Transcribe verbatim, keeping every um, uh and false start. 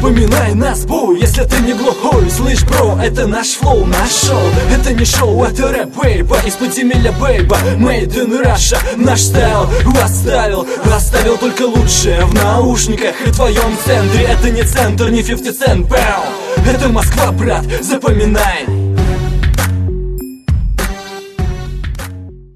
Запоминай нас, бу, если ты не глухой. Слышь, бро, это наш флоу, наш шоу. Это не шоу, это рэп, бейба. Из подземелья, бейба, made in Russia. Наш стайл оставил, оставил только лучшее в наушниках и твоем центре. Это не центр, не пятьдесят цент, бэу. Это Москва, брат, запоминай.